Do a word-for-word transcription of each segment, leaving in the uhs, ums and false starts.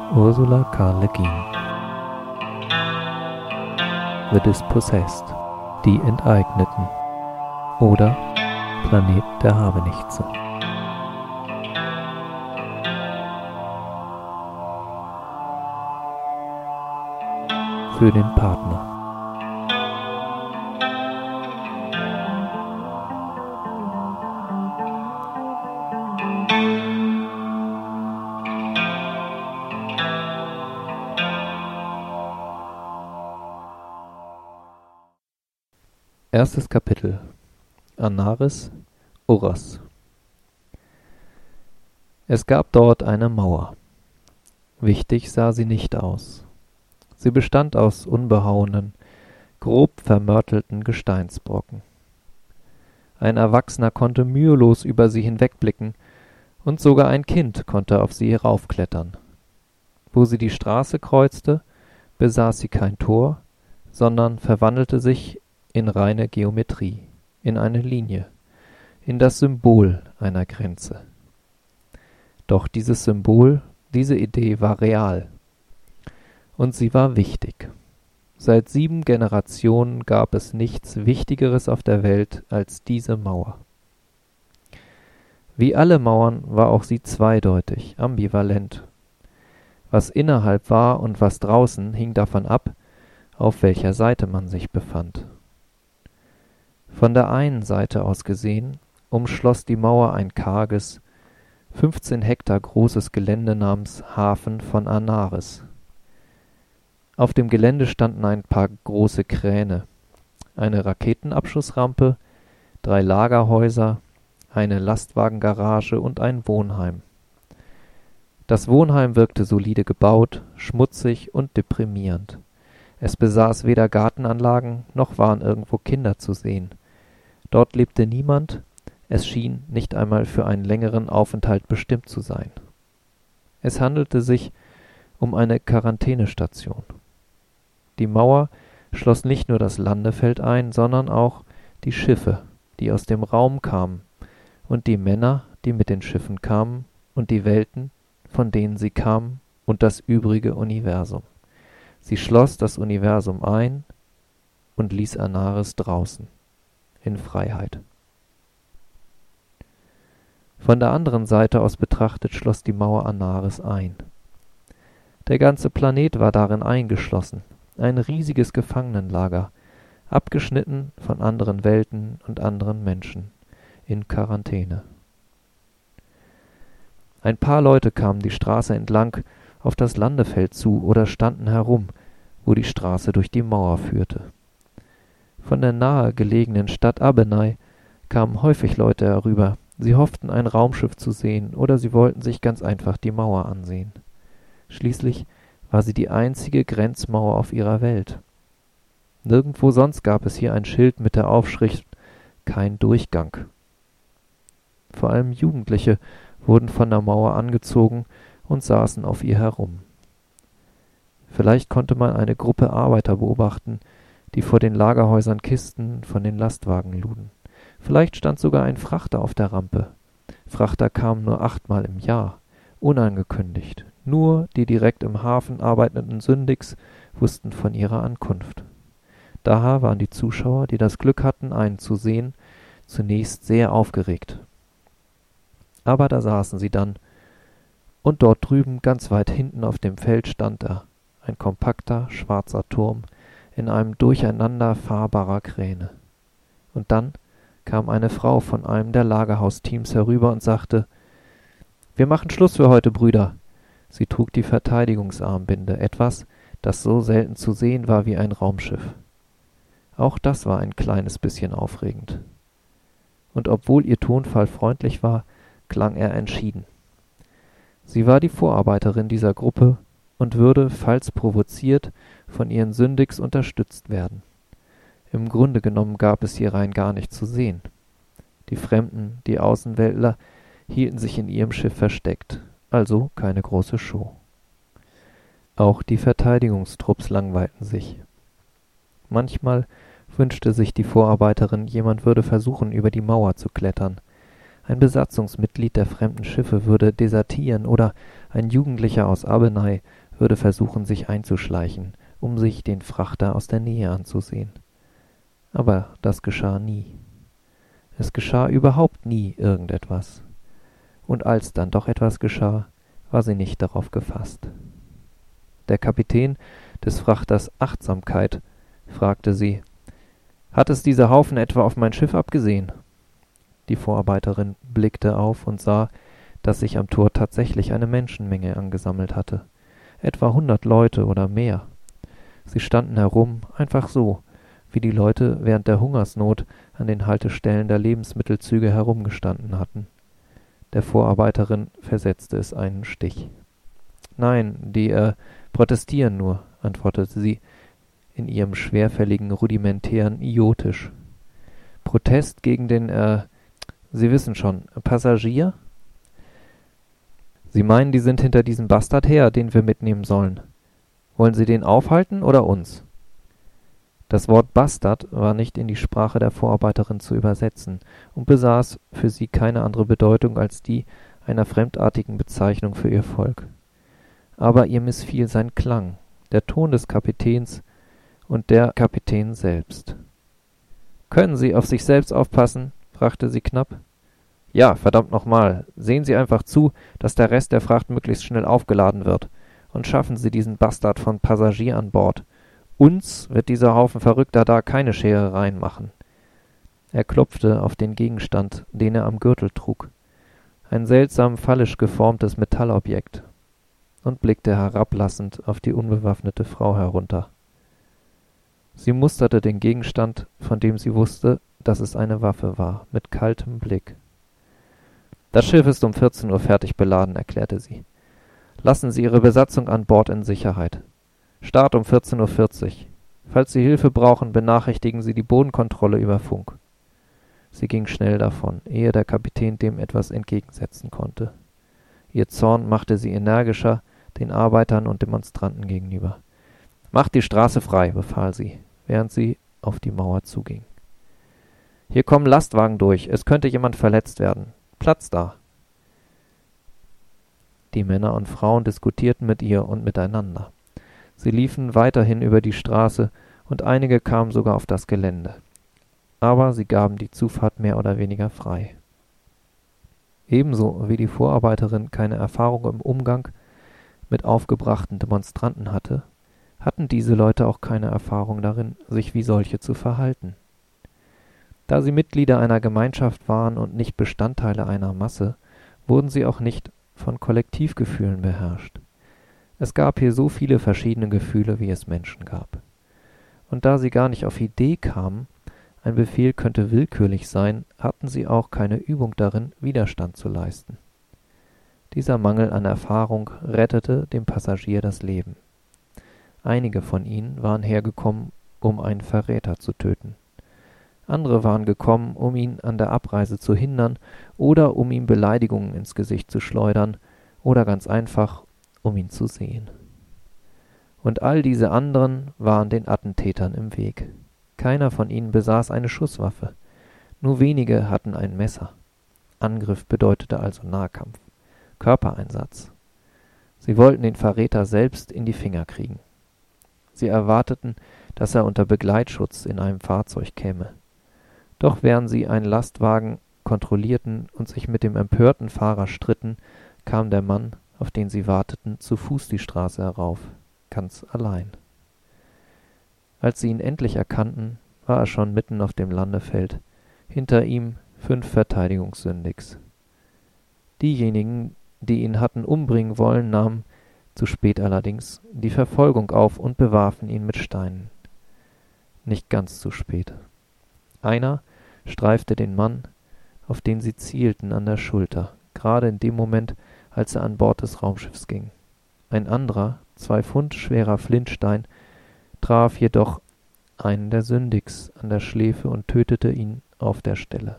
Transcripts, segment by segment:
Ursula K. Le Guin. The Dispossessed, die Enteigneten oder Planet der Habenichtse. Für den Partner. Erstes Kapitel. Anaris, Urras. Es gab dort eine Mauer. Wichtig sah sie nicht aus. Sie bestand aus unbehauenen, grob vermörtelten Gesteinsbrocken. Ein Erwachsener konnte mühelos über sie hinwegblicken, und sogar ein Kind konnte auf sie heraufklettern. Wo sie die Straße kreuzte, besaß sie kein Tor, sondern verwandelte sich in reine Geometrie, in eine Linie, in das Symbol einer Grenze. Doch dieses Symbol, diese Idee war real. Und sie war wichtig. Seit sieben Generationen gab es nichts Wichtigeres auf der Welt als diese Mauer. Wie alle Mauern war auch sie zweideutig, ambivalent. Was innerhalb war und was draußen, hing davon ab, auf welcher Seite man sich befand. Von der einen Seite aus gesehen umschloss die Mauer ein karges, fünfzehn Hektar großes Gelände namens Hafen von Anaris. Auf dem Gelände standen ein paar große Kräne, eine Raketenabschussrampe, drei Lagerhäuser, eine Lastwagengarage und ein Wohnheim. Das Wohnheim wirkte solide gebaut, schmutzig und deprimierend. Es besaß weder Gartenanlagen, noch waren irgendwo Kinder zu sehen. Dort lebte niemand, es schien nicht einmal für einen längeren Aufenthalt bestimmt zu sein. Es handelte sich um eine Quarantänestation. Die Mauer schloss nicht nur das Landefeld ein, sondern auch die Schiffe, die aus dem Raum kamen, und die Männer, die mit den Schiffen kamen, und die Welten, von denen sie kamen, und das übrige Universum. Sie schloss das Universum ein und ließ Anaris draußen, in Freiheit. Von der anderen Seite aus betrachtet schloss die Mauer Anaris ein. Der ganze Planet war darin eingeschlossen, ein riesiges Gefangenenlager, abgeschnitten von anderen Welten und anderen Menschen, in Quarantäne. Ein paar Leute kamen die Straße entlang auf das Landefeld zu oder standen herum, wo die Straße durch die Mauer führte. Von der nahe gelegenen Stadt Abenai kamen häufig Leute herüber. Sie hofften, ein Raumschiff zu sehen, oder sie wollten sich ganz einfach die Mauer ansehen. Schließlich war sie die einzige Grenzmauer auf ihrer Welt. Nirgendwo sonst gab es hier ein Schild mit der Aufschrift »Kein Durchgang«. Vor allem Jugendliche wurden von der Mauer angezogen und saßen auf ihr herum. Vielleicht konnte man eine Gruppe Arbeiter beobachten, die vor den Lagerhäusern Kisten von den Lastwagen luden. Vielleicht stand sogar ein Frachter auf der Rampe. Frachter kamen nur achtmal im Jahr, unangekündigt. Nur die direkt im Hafen arbeitenden Syndigs wussten von ihrer Ankunft. Daher waren die Zuschauer, die das Glück hatten, einen zu sehen, zunächst sehr aufgeregt. Aber da saßen sie dann, und dort drüben, ganz weit hinten auf dem Feld, stand er, ein kompakter, schwarzer Turm, in einem Durcheinander fahrbarer Kräne. Und dann kam eine Frau von einem der Lagerhausteams herüber und sagte, »Wir machen Schluss für heute, Brüder.« Sie trug die Verteidigungsarmbinde, etwas, das so selten zu sehen war wie ein Raumschiff. Auch das war ein kleines bisschen aufregend. Und obwohl ihr Tonfall freundlich war, klang er entschieden. Sie war die Vorarbeiterin dieser Gruppe und würde, falls provoziert, von ihren Syndigs unterstützt werden. Im Grunde genommen gab es hier rein gar nichts zu sehen. Die Fremden, die Außenweltler, hielten sich in ihrem Schiff versteckt, also keine große Show. Auch die Verteidigungstrupps langweilten sich. Manchmal wünschte sich die Vorarbeiterin, jemand würde versuchen, über die Mauer zu klettern. Ein Besatzungsmitglied der fremden Schiffe würde desertieren oder ein Jugendlicher aus Abenai würde versuchen, sich einzuschleichen, um sich den Frachter aus der Nähe anzusehen. Aber das geschah nie. Es geschah überhaupt nie irgendetwas. Und als dann doch etwas geschah, war sie nicht darauf gefasst. Der Kapitän des Frachters Achtsamkeit fragte sie: »Hat es dieser Haufen etwa auf mein Schiff abgesehen?« Die Vorarbeiterin blickte auf und sah, dass sich am Tor tatsächlich eine Menschenmenge angesammelt hatte. Etwa hundert Leute oder mehr. Sie standen herum, einfach so, wie die Leute während der Hungersnot an den Haltestellen der Lebensmittelzüge herumgestanden hatten. Der Vorarbeiterin versetzte es einen Stich. »Nein, die, äh, protestieren nur«, antwortete sie in ihrem schwerfälligen, rudimentären Iotisch. »Protest gegen den, äh, Sie wissen schon, Passagier?« »Sie meinen, die sind hinter diesem Bastard her, den wir mitnehmen sollen. Wollen Sie den aufhalten oder uns?« Das Wort Bastard war nicht in die Sprache der Vorarbeiterin zu übersetzen und besaß für sie keine andere Bedeutung als die einer fremdartigen Bezeichnung für ihr Volk. Aber ihr missfiel sein Klang, der Ton des Kapitäns und der Kapitän selbst. »Können Sie auf sich selbst aufpassen?« fragte sie knapp. »Ja, verdammt nochmal, sehen Sie einfach zu, dass der Rest der Fracht möglichst schnell aufgeladen wird, und schaffen Sie diesen Bastard von Passagier an Bord. Uns wird dieser Haufen Verrückter da keine Scherereien machen.« Er klopfte auf den Gegenstand, den er am Gürtel trug, ein seltsam phallisch geformtes Metallobjekt, und blickte herablassend auf die unbewaffnete Frau herunter. Sie musterte den Gegenstand, von dem sie wusste, dass es eine Waffe war, mit kaltem Blick. »Das Schiff ist um vierzehn Uhr fertig beladen«, erklärte sie. »Lassen Sie Ihre Besatzung an Bord in Sicherheit. Start um vierzehn Uhr vierzig. Falls Sie Hilfe brauchen, benachrichtigen Sie die Bodenkontrolle über Funk.« Sie ging schnell davon, ehe der Kapitän dem etwas entgegensetzen konnte. Ihr Zorn machte sie energischer den Arbeitern und Demonstranten gegenüber. »Macht die Straße frei«, befahl sie, während sie auf die Mauer zuging. »Hier kommen Lastwagen durch, es könnte jemand verletzt werden. Platz da!« Die Männer und Frauen diskutierten mit ihr und miteinander. Sie liefen weiterhin über die Straße, und einige kamen sogar auf das Gelände. Aber sie gaben die Zufahrt mehr oder weniger frei. Ebenso wie die Vorarbeiterin keine Erfahrung im Umgang mit aufgebrachten Demonstranten hatte, hatten diese Leute auch keine Erfahrung darin, sich wie solche zu verhalten. Da sie Mitglieder einer Gemeinschaft waren und nicht Bestandteile einer Masse, wurden sie auch nicht von Kollektivgefühlen beherrscht. Es gab hier so viele verschiedene Gefühle, wie es Menschen gab. Und da sie gar nicht auf Idee kamen, ein Befehl könnte willkürlich sein, hatten sie auch keine Übung darin, Widerstand zu leisten. Dieser Mangel an Erfahrung rettete dem Passagier das Leben. Einige von ihnen waren hergekommen, um einen Verräter zu töten. Andere waren gekommen, um ihn an der Abreise zu hindern oder um ihm Beleidigungen ins Gesicht zu schleudern oder ganz einfach, um ihn zu sehen. Und all diese anderen waren den Attentätern im Weg. Keiner von ihnen besaß eine Schusswaffe. Nur wenige hatten ein Messer. Angriff bedeutete also Nahkampf, Körpereinsatz. Sie wollten den Verräter selbst in die Finger kriegen. Sie erwarteten, dass er unter Begleitschutz in einem Fahrzeug käme. Doch während sie einen Lastwagen kontrollierten und sich mit dem empörten Fahrer stritten, kam der Mann, auf den sie warteten, zu Fuß die Straße herauf, ganz allein. Als sie ihn endlich erkannten, war er schon mitten auf dem Landefeld, hinter ihm fünf Verteidigungssyndigs. Diejenigen, die ihn hatten umbringen wollen, nahmen, zu spät allerdings, die Verfolgung auf und bewarfen ihn mit Steinen. Nicht ganz zu spät. Einer streifte den Mann, auf den sie zielten, an der Schulter, gerade in dem Moment, als er an Bord des Raumschiffs ging. Ein anderer, zwei Pfund schwerer Flintstein, traf jedoch einen der Syndigs an der Schläfe und tötete ihn auf der Stelle.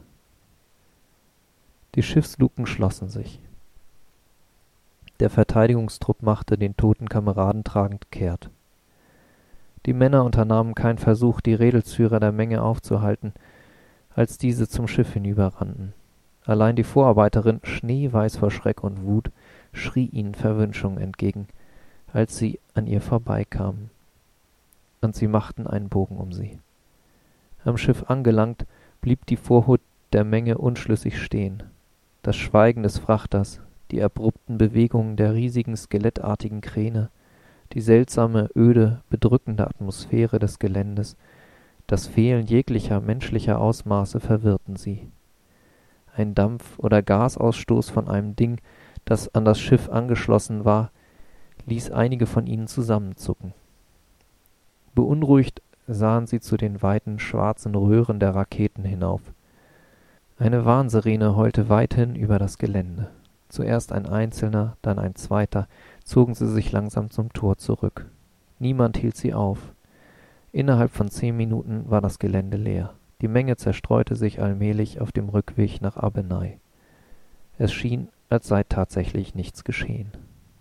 Die Schiffsluken schlossen sich. Der Verteidigungstrupp machte den toten Kameraden tragend kehrt. Die Männer unternahmen keinen Versuch, die Rädelsführer der Menge aufzuhalten, als diese zum Schiff hinüberrannten. Allein die Vorarbeiterin, schneeweiß vor Schreck und Wut, schrie ihnen Verwünschung entgegen, als sie an ihr vorbeikamen, und sie machten einen Bogen um sie. Am Schiff angelangt, blieb die Vorhut der Menge unschlüssig stehen. Das Schweigen des Frachters, die abrupten Bewegungen der riesigen skelettartigen Kräne, die seltsame, öde, bedrückende Atmosphäre des Geländes, das Fehlen jeglicher menschlicher Ausmaße verwirrten sie. Ein Dampf- oder Gasausstoß von einem Ding, das an das Schiff angeschlossen war, ließ einige von ihnen zusammenzucken. Beunruhigt sahen sie zu den weiten, schwarzen Röhren der Raketen hinauf. Eine Warnsirene heulte weithin über das Gelände. Zuerst ein einzelner, dann ein zweiter, zogen sie sich langsam zum Tor zurück. Niemand hielt sie auf. Innerhalb von zehn Minuten war das Gelände leer. Die Menge zerstreute sich allmählich auf dem Rückweg nach Abenai. Es schien, als sei tatsächlich nichts geschehen.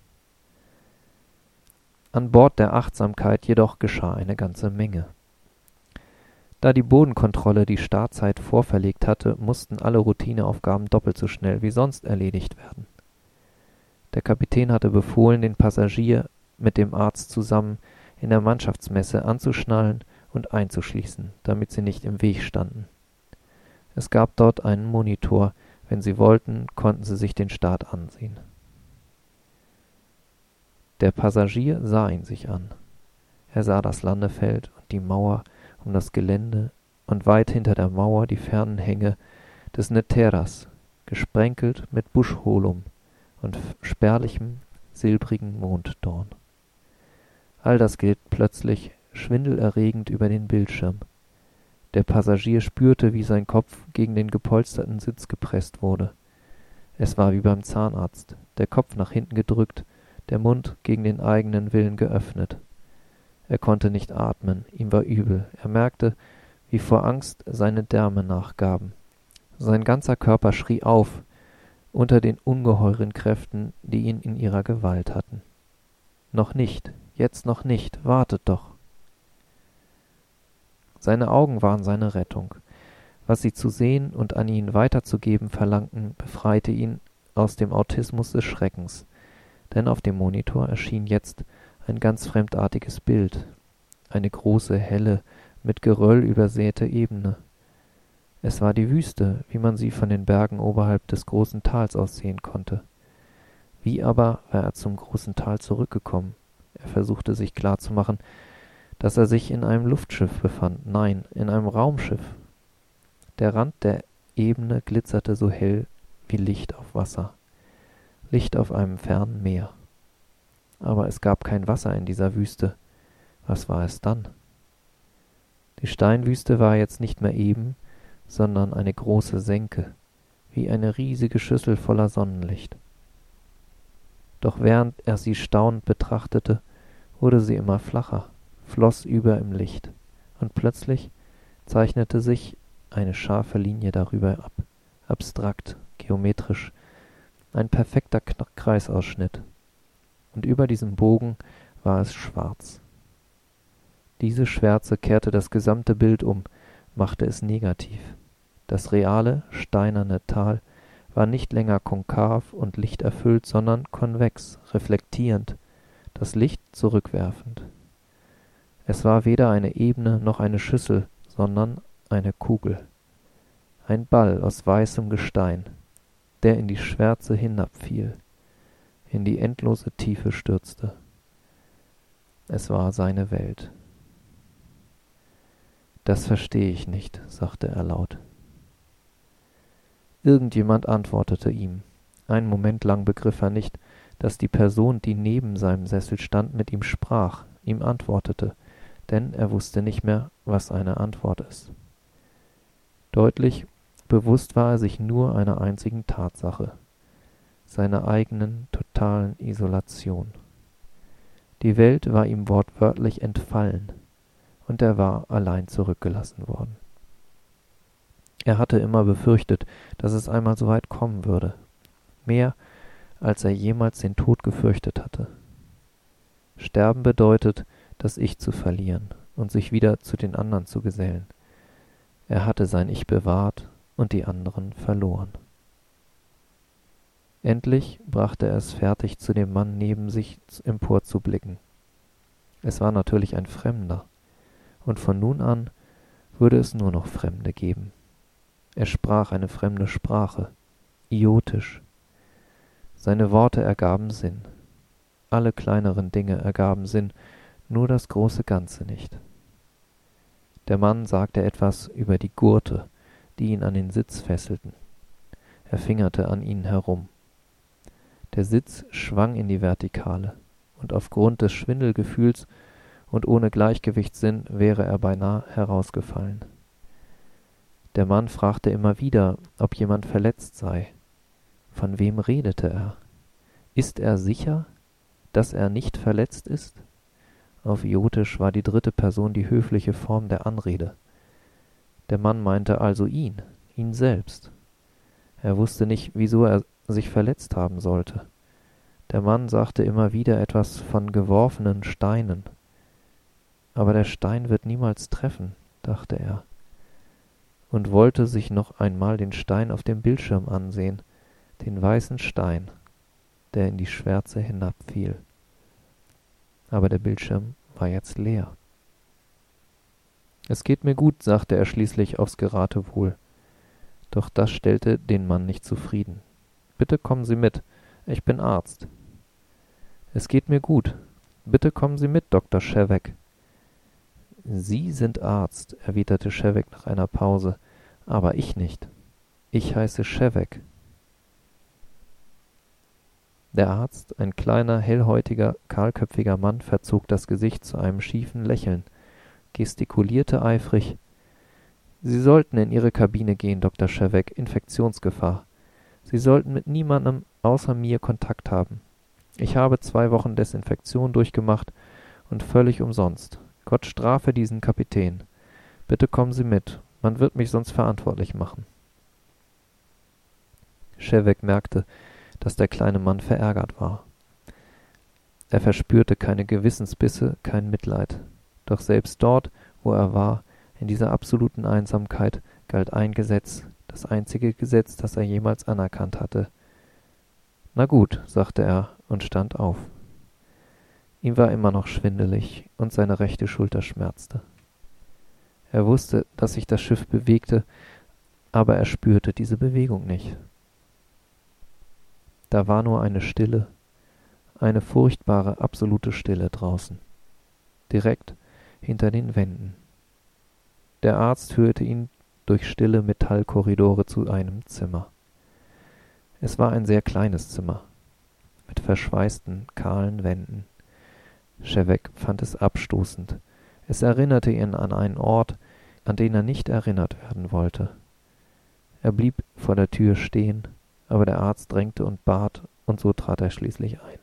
An Bord der Achtsamkeit jedoch geschah eine ganze Menge. Da die Bodenkontrolle die Startzeit vorverlegt hatte, mussten alle Routineaufgaben doppelt so schnell wie sonst erledigt werden. Der Kapitän hatte befohlen, den Passagier mit dem Arzt zusammen in der Mannschaftsmesse anzuschnallen und einzuschließen, damit sie nicht im Weg standen. Es gab dort einen Monitor. Wenn sie wollten, konnten sie sich den Start ansehen. Der Passagier sah ihn sich an. Er sah das Landefeld und die Mauer um das Gelände und weit hinter der Mauer die fernen Hänge des Neteras, gesprenkelt mit Buschholum und spärlichem, silbrigen Monddorn. All das glitt plötzlich schwindelerregend über den Bildschirm. Der Passagier spürte, wie sein Kopf gegen den gepolsterten Sitz gepresst wurde. Es war wie beim Zahnarzt, der Kopf nach hinten gedrückt, der Mund gegen den eigenen Willen geöffnet. Er konnte nicht atmen, ihm war übel. Er merkte, wie vor Angst seine Därme nachgaben. Sein ganzer Körper schrie auf unter den ungeheuren Kräften, die ihn in ihrer Gewalt hatten. Noch nicht, jetzt noch nicht, wartet doch. Seine Augen waren seine Rettung. Was sie zu sehen und an ihn weiterzugeben verlangten, befreite ihn aus dem Autismus des Schreckens. Denn auf dem Monitor erschien jetzt ein ganz fremdartiges Bild. Eine große, helle, mit Geröll übersäte Ebene. Es war die Wüste, wie man sie von den Bergen oberhalb des großen Tals aus sehen konnte. Wie aber war er zum großen Tal zurückgekommen? Er versuchte sich klarzumachen, dass er sich in einem Luftschiff befand. Nein, in einem Raumschiff. Der Rand der Ebene glitzerte so hell wie Licht auf Wasser. Licht auf einem fernen Meer. Aber es gab kein Wasser in dieser Wüste. Was war es dann? Die Steinwüste war jetzt nicht mehr eben, sondern eine große Senke, wie eine riesige Schüssel voller Sonnenlicht. Doch während er sie staunend betrachtete, wurde sie immer flacher, floss über im Licht, und plötzlich zeichnete sich eine scharfe Linie darüber ab, abstrakt, geometrisch, ein perfekter Kreisausschnitt. Und über diesem Bogen war es schwarz. Diese Schwärze kehrte das gesamte Bild um, machte es negativ. Das reale, steinerne Tal war nicht länger konkav und lichterfüllt, sondern konvex, reflektierend, das Licht zurückwerfend. Es war weder eine Ebene noch eine Schüssel, sondern eine Kugel. Ein Ball aus weißem Gestein, der in die Schwärze hinabfiel, in die endlose Tiefe stürzte. Es war seine Welt. »Das verstehe ich nicht«, sagte er laut. Irgendjemand antwortete ihm. Einen Moment lang begriff er nicht, dass die Person, die neben seinem Sessel stand, mit ihm sprach, ihm antwortete, denn er wusste nicht mehr, was eine Antwort ist. Deutlich, bewusst war er sich nur einer einzigen Tatsache, seiner eigenen totalen Isolation. Die Welt war ihm wortwörtlich entfallen, und er war allein zurückgelassen worden. Er hatte immer befürchtet, dass es einmal so weit kommen würde, mehr als er jemals den Tod gefürchtet hatte. Sterben bedeutet, das Ich zu verlieren und sich wieder zu den anderen zu gesellen. Er hatte sein Ich bewahrt und die anderen verloren. Endlich brachte er es fertig, zu dem Mann neben sich emporzublicken. Es war natürlich ein Fremder, und von nun an würde es nur noch Fremde geben. Er sprach eine fremde Sprache, Iotisch. Seine Worte ergaben Sinn. Alle kleineren Dinge ergaben Sinn, nur das große Ganze nicht. Der Mann sagte etwas über die Gurte, die ihn an den Sitz fesselten. Er fingerte an ihnen herum. Der Sitz schwang in die Vertikale, und aufgrund des Schwindelgefühls und ohne Gleichgewichtssinn wäre er beinahe herausgefallen. Der Mann fragte immer wieder, ob jemand verletzt sei. Von wem redete er? Ist er sicher, dass er nicht verletzt ist? Auf Iotisch war die dritte Person die höfliche Form der Anrede. Der Mann meinte also ihn, ihn selbst. Er wusste nicht, wieso er sich verletzt haben sollte. Der Mann sagte immer wieder etwas von geworfenen Steinen. Aber der Stein wird niemals treffen, dachte er, und wollte sich noch einmal den Stein auf dem Bildschirm ansehen, den weißen Stein, der in die Schwärze hinabfiel. Aber der Bildschirm war jetzt leer. »Es geht mir gut«, sagte er schließlich aufs Geratewohl. Doch das stellte den Mann nicht zufrieden. »Bitte kommen Sie mit, ich bin Arzt.« »Es geht mir gut. Bitte kommen Sie mit, Doktor Shevek.« »Sie sind Arzt«, erwiderte Shevek nach einer Pause, »aber ich nicht. Ich heiße Shevek.« Der Arzt, ein kleiner, hellhäutiger, kahlköpfiger Mann, verzog das Gesicht zu einem schiefen Lächeln, gestikulierte eifrig. »Sie sollten in Ihre Kabine gehen, Doktor Shevek, Infektionsgefahr. Sie sollten mit niemandem außer mir Kontakt haben. Ich habe zwei Wochen Desinfektion durchgemacht und völlig umsonst. Gott strafe diesen Kapitän. Bitte kommen Sie mit, man wird mich sonst verantwortlich machen.« Shevek merkte, dass der kleine Mann verärgert war. Er verspürte keine Gewissensbisse, kein Mitleid. Doch selbst dort, wo er war, in dieser absoluten Einsamkeit, galt ein Gesetz, das einzige Gesetz, das er jemals anerkannt hatte. »Na gut«, sagte er und stand auf. Ihm war immer noch schwindelig und seine rechte Schulter schmerzte. Er wusste, dass sich das Schiff bewegte, aber er spürte diese Bewegung nicht. Da war nur eine Stille, eine furchtbare, absolute Stille draußen, direkt hinter den Wänden. Der Arzt führte ihn durch stille Metallkorridore zu einem Zimmer. Es war ein sehr kleines Zimmer, mit verschweißten, kahlen Wänden. Shevek fand es abstoßend. Es erinnerte ihn an einen Ort, an den er nicht erinnert werden wollte. Er blieb vor der Tür stehen, aber der Arzt drängte und bat, und so trat er schließlich ein.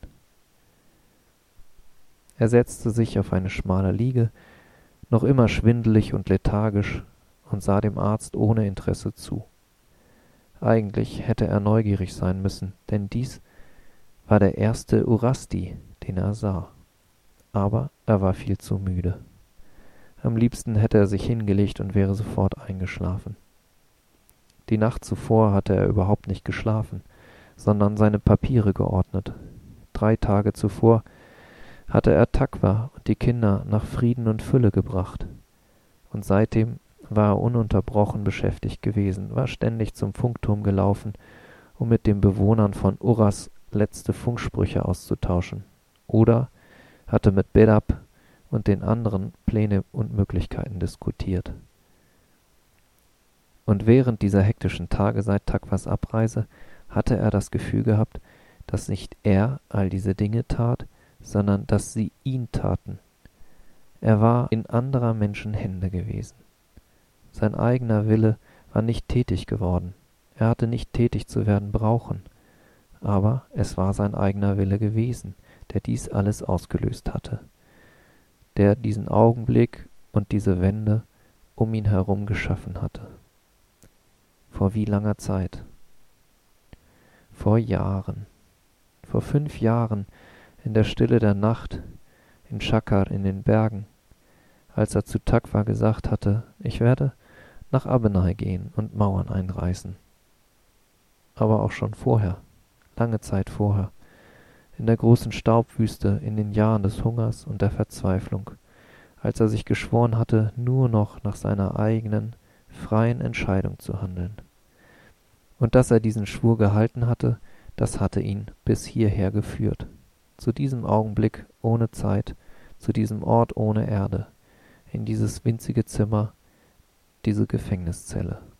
Er setzte sich auf eine schmale Liege, noch immer schwindelig und lethargisch, und sah dem Arzt ohne Interesse zu. Eigentlich hätte er neugierig sein müssen, denn dies war der erste Urasti, den er sah. Aber er war viel zu müde. Am liebsten hätte er sich hingelegt und wäre sofort eingeschlafen. Die Nacht zuvor hatte er überhaupt nicht geschlafen, sondern seine Papiere geordnet. Drei Tage zuvor hatte er Takwa und die Kinder nach Frieden und Fülle gebracht. Und seitdem war er ununterbrochen beschäftigt gewesen, war ständig zum Funkturm gelaufen, um mit den Bewohnern von Uras letzte Funksprüche auszutauschen. Oder hatte mit Bedab und den anderen Pläne und Möglichkeiten diskutiert. Und während dieser hektischen Tage seit Takwas Abreise hatte er das Gefühl gehabt, dass nicht er all diese Dinge tat, sondern dass sie ihn taten. Er war in anderer Menschen Hände gewesen. Sein eigener Wille war nicht tätig geworden. Er hatte nicht tätig zu werden brauchen. Aber es war sein eigener Wille gewesen, der dies alles ausgelöst hatte, der diesen Augenblick und diese Wände um ihn herum geschaffen hatte. Vor wie langer Zeit? Vor Jahren. Vor fünf Jahren, in der Stille der Nacht, in Shakar in den Bergen, als er zu Takwa gesagt hatte, ich werde nach Abenai gehen und Mauern einreißen. Aber auch schon vorher, lange Zeit vorher, in der großen Staubwüste, in den Jahren des Hungers und der Verzweiflung, als er sich geschworen hatte, nur noch nach seiner eigenen, freien Entscheidung zu handeln. Und dass er diesen Schwur gehalten hatte, das hatte ihn bis hierher geführt, zu diesem Augenblick ohne Zeit, zu diesem Ort ohne Erde, in dieses winzige Zimmer, diese Gefängniszelle.